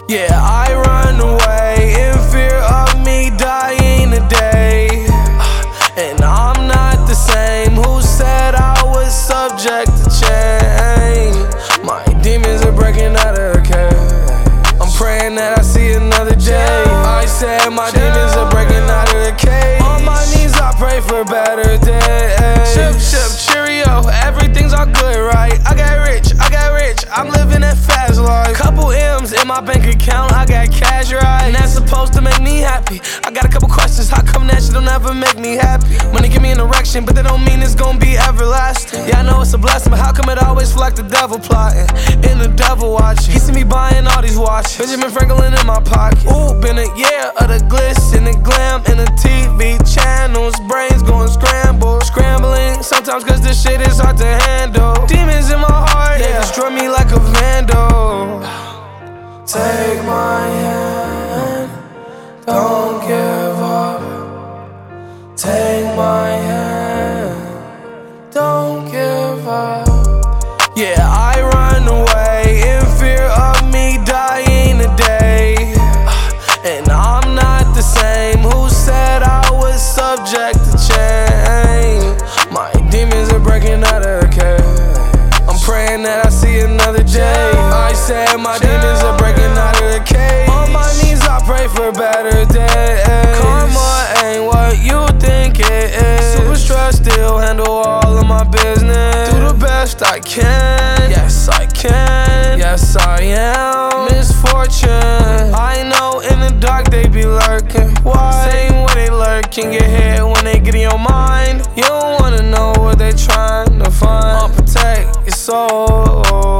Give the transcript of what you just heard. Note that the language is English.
Yeah, I run away in fear of me dying today. And I'm not the same. Who said I was subject to change? My demons are breaking out of the cage. I'm praying that I see another day. I said my demons are breaking out of the cage. On my knees I pray for better days. Ship, cheerio, everything's all good, right? I got rich, I'm living that fast life. Couple M's in my bank account, I got cash, right? And that's supposed to make me happy. I got a couple questions, how come that shit don't ever make me happy? Money give me an erection, but that don't mean it's gonna be everlasting. Yeah, I know it's a blessing, but how come it always feel like the devil plotting and the devil watching? He see me buying all these watches, Benjamin Franklin in my pocket. Ooh, been a year of the glitz and the glam and the TV channels. Brains going scrambling, sometimes cause this shit is hard to handle. Demons in my heart, they destroy me like a vandal. Take my hand, don't give up. Take my hand, don't give up. Yeah, I run away in fear of me dying today. And I'm not the same. Who said I was subject to change? My demons are breaking out of the cage. I'm praying that I see another day. I said my demons are breaking out of the cage. On my knees I pray for better days. Karma ain't what you think it is. Super stressed, still handle all of my business. Do the best I can. Yes I can. Yes I am. Misfortune, I know in the dark they be lurking. Why? Same way they lurking, get hit when they get in your mind. You don't wanna know what they trying to find. I'll protect your soul.